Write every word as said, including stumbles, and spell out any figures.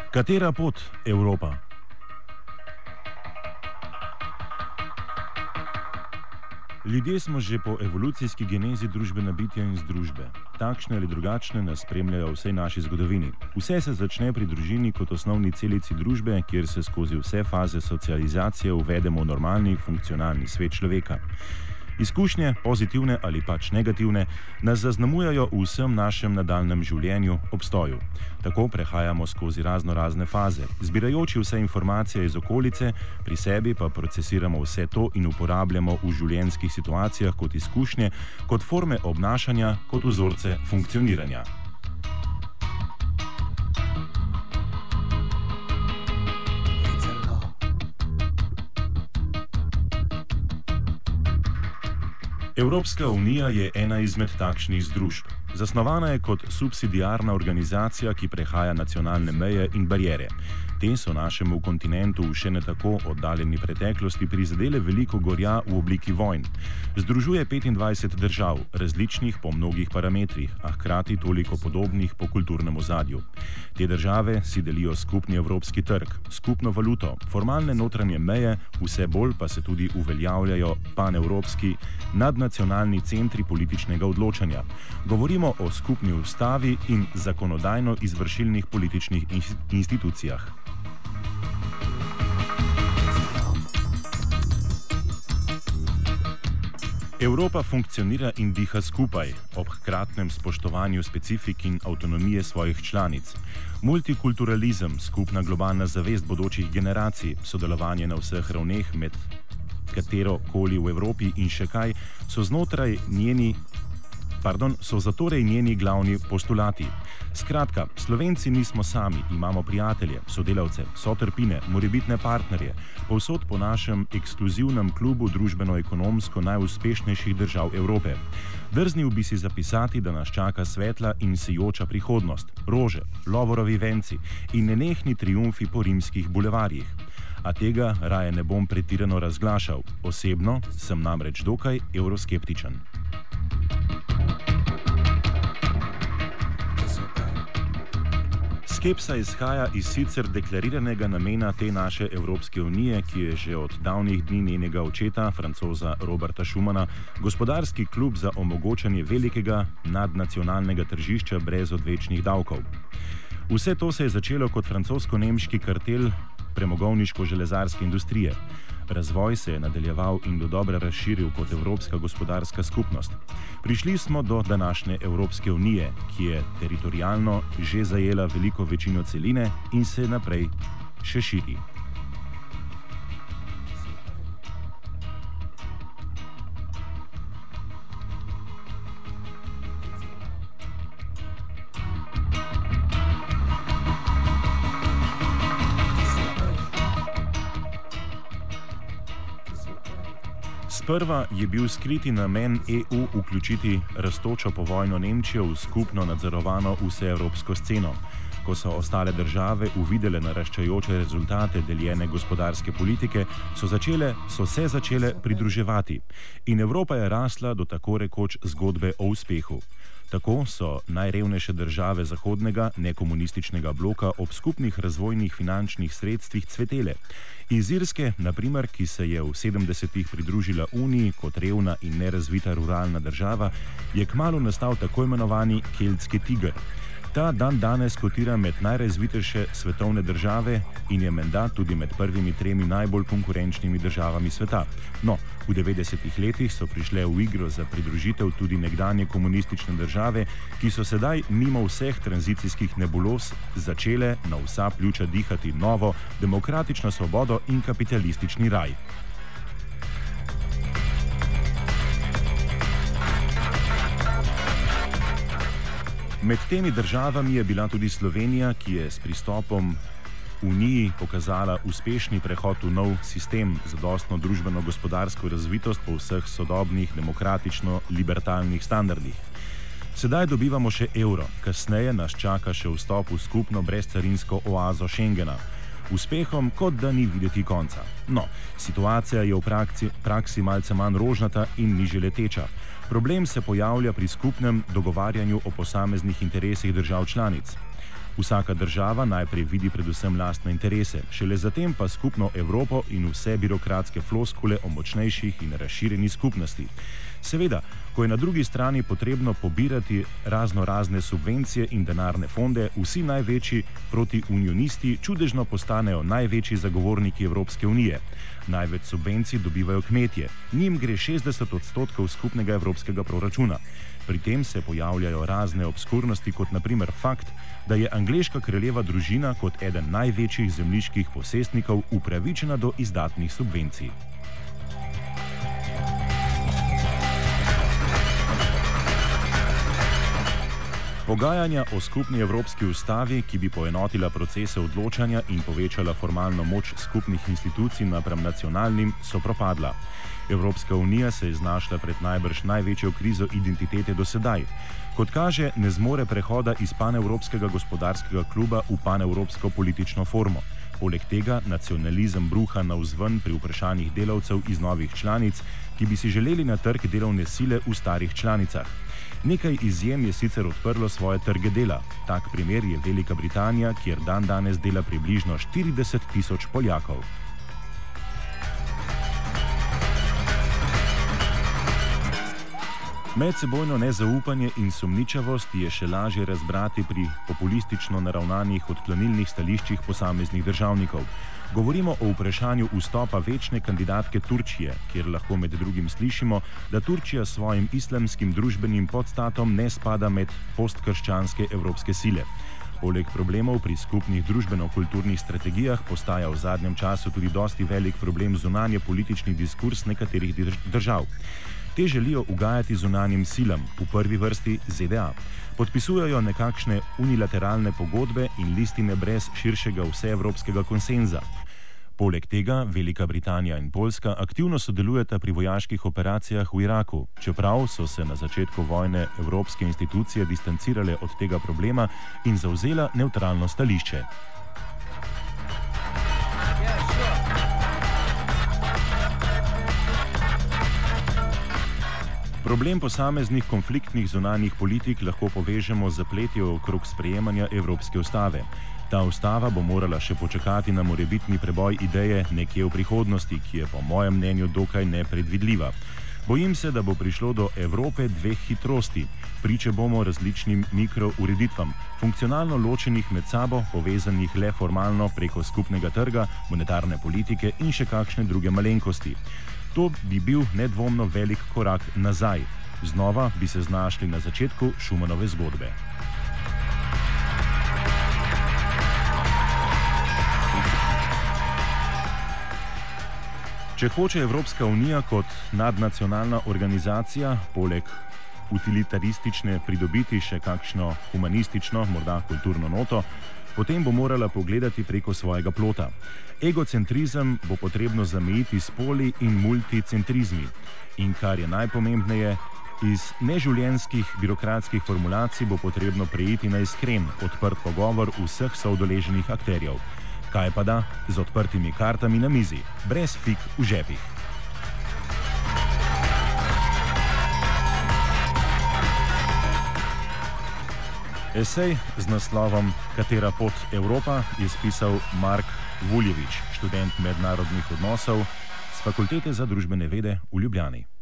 Katera pot, Evropa? Ljudje smo že po evolucijski genezi družbena bitja in združbe. Takšne ali drugačne nas spremljajo v vsej naši zgodovini. Vse se začne pri družini kot osnovni celici družbe, kjer se skozi vse faze socializacije uvedemo v normalni, funkcionalni svet človeka. Izkušnje, pozitivne ali pač negativne, nas zaznamujajo v vsem našem nadaljnjem življenju, obstoju. Tako prehajamo skozi razno razne faze, zbirajoči vse informacije iz okolice, pri sebi pa procesiramo vse to in uporabljamo v življenjskih situacijah kot izkušnje, kot forme obnašanja, kot vzorce funkcioniranja. Evropska unija je ena izmed takšnih združb. Zasnovana je kot subsidiarna organizacija, ki prehaja nacionalne meje in bariere. Te so našemu kontinentu v še ne tako oddaljeni preteklosti prizadele veliko gorja v obliki vojn. Združuje petindvajset držav, različnih po mnogih parametrih, a hkrati toliko podobnih po kulturnem ozadju. Te države si delijo skupni evropski trg, skupno valuto, formalne notranje meje, vse bolj pa se tudi uveljavljajo panevropski, nadnacionalni centri političnega odločanja. Govorimo o skupni ustavi in zakonodajno-izvršilnih političnih institucijah. Evropa funkcionira in diha skupaj, ob hkratnem spoštovanju specifik in avtonomije svojih članic. Multikulturalizem, skupna globalna zavest bodočih generacij, sodelovanje na vseh ravneh med katero koli v Evropi in še kaj, so znotraj njeni Pardon, so zatorej njeni glavni postulati. Skratka, Slovenci nismo sami, imamo prijatelje, sodelavce, sotrpine, morebitne partnerje, povsod po našem ekskluzivnem klubu družbeno-ekonomsko najuspešnejših držav Evrope. Drznil bi si zapisati, da nas čaka svetla in sijoča prihodnost, rože, lovorovi venci in nenehni triumfi po rimskih bulevarjih. A tega raje ne bom pretirano razglašal. Osebno sem namreč dokaj evroskeptičen. Skepsa izhaja iz sicer deklariranega namena te naše Evropske unije, ki je že od davnih dni njenega očeta, Francoza Roberta Schumana, gospodarski klub za omogočanje velikega nadnacionalnega tržišča brez odvečnih davkov. Vse to se je začelo kot francosko-nemški kartel premogovniško-železarske industrije. Razvoj se je nadaljeval in do dobra razširil kot Evropska gospodarska skupnost. Prišli smo do današnje Evropske unije, ki je teritorialno že zajela veliko večino celine in se naprej še širi. Sprva je bil skriti namen E U vključiti rastočo povojno Nemčijo v skupno nadzorovano vseevropsko sceno. Ko so ostale države uvidele naraščajoče rezultate deljene gospodarske politike, so, začele, so se začele pridruževati in Evropa je rasla do tako rekoč zgodbe o uspehu. Tako so najrevnejše države zahodnega, nekomunističnega bloka ob skupnih razvojnih finančnih sredstvih cvetele. Iz Irske, na primer, ki se je v sedemdesetih pridružila Uniji kot revna in nerazvita ruralna država, je kmalu nastal tako imenovani keltski tiger. Ta dan danes kotira med najrazvitejše svetovne države in je menda tudi med prvimi tremi najbolj konkurenčnimi državami sveta. No, v devetdesetih letih so prišle v igro za pridružitev tudi nekdanje komunistične države, ki so sedaj mimo vseh tranzicijskih nebuloz začele na vsa pljuča dihati novo, demokratično svobodo in kapitalistični raj. Med temi državami je bila tudi Slovenija, ki je s pristopom Uniji pokazala uspešni prehod v nov sistem z zadostno družbeno-gospodarsko razvitost po vseh sodobnih demokratično-libertalnih standardih. Sedaj dobivamo še evro, kasneje nas čaka še vstop v skupno brezcarinsko oazo Schengena. Uspehom, kot da ni videti konca. No, situacija je v praksi, praksi malce manj rožnata in niže leteča. Problem se pojavlja pri skupnem dogovarjanju o posameznih interesih držav članic. Vsaka država najprej vidi predvsem lastne interese, šele zatem pa skupno Evropo in vse birokratske floskule o močnejših in razširjeni skupnosti. Seveda, ko je na drugi strani potrebno pobirati razno razne subvencije in denarne fonde, vsi največji protiunionisti čudežno postanejo največji zagovorniki Evropske unije. Največ subvencij dobivajo kmetje, njim gre šestdeset odstotkov skupnega evropskega proračuna. Pri tem se pojavljajo razne obskurnosti, kot na primer fakt, da je angleška kraljeva družina kot eden največjih zemljiških posestnikov upravičena do izdatnih subvencij. Pogajanja o skupni evropski ustavi, ki bi poenotila procese odločanja in povečala formalno moč skupnih institucij napram nacionalnim, so propadla. Evropska unija se je znašla pred najbrž največjo krizo identitete do sedaj. Kot kaže, ne zmore prehoda iz panevropskega gospodarskega kluba v panevropsko politično formo. Poleg tega nacionalizem bruha navzven pri vprašanjih delavcev iz novih članic, ki bi si želeli na trg delovne sile v starih članicah. Nekaj izjem je sicer odprlo svoje trge dela. Tak primer je Velika Britanija, kjer dan danes dela približno štirideset tisoč Poljakov. Medsebojno nezaupanje in sumničavost je še lažje razbrati pri populistično naravnanih odklonilnih stališčih posameznih državnikov. Govorimo o vprašanju vstopa večne kandidatke Turčije, kjer lahko med drugim slišimo, da Turčija s svojim islamskim družbenim podstatom ne spada med postkrščanske evropske sile. Poleg problemov pri skupnih družbeno-kulturnih strategijah postaja v zadnjem času tudi dosti velik problem zunanje politični diskurs nekaterih držav. Te želijo ugajati zunanjim silam, v prvi vrsti Z D A. Podpisujejo nekakšne unilateralne pogodbe in listine brez širšega vseevropskega konsenza. Poleg tega Velika Britanija in Poljska aktivno sodelujeta pri vojaških operacijah v Iraku, čeprav so se na začetku vojne evropske institucije distancirale od tega problema in zavzela nevtralno stališče. Problem posameznih konfliktnih zunanjih politik lahko povežemo z zapletjo okrog sprejemanja Evropske ustave. Ta ustava bo morala še počakati na morebitni preboj ideje nekje v prihodnosti, ki je po mojem mnenju dokaj nepredvidljiva. Bojim se, da bo prišlo do Evrope dveh hitrosti. Priče bomo različnim mikroureditvam, funkcionalno ločenih med sabo, povezanih le formalno preko skupnega trga, monetarne politike in še kakšne druge malenkosti. To bi bil nedvomno velik korak nazaj. Znova bi se znašli na začetku Schumannove zgodbe. Če hoče Evropska unija kot nadnacionalna organizacija poleg utilitaristične pridobiti še kakšno humanistično, morda kulturno noto, potem bo morala pogledati preko svojega plota. Egocentrizem bo potrebno zamejiti s poli in multicentrizmi. In kar je najpomembneje, iz neživljenjskih birokratskih formulacij bo potrebno preiti na iskren, odprt pogovor vseh soudeleženih akterjev. Kaj pa da, z odprtimi kartami na mizi, brez fig v žepih. Esej z naslovom Katera pot Evropa je spisal Mark Vuljevič, študent mednarodnih odnosov s Fakultete za družbene vede v Ljubljani.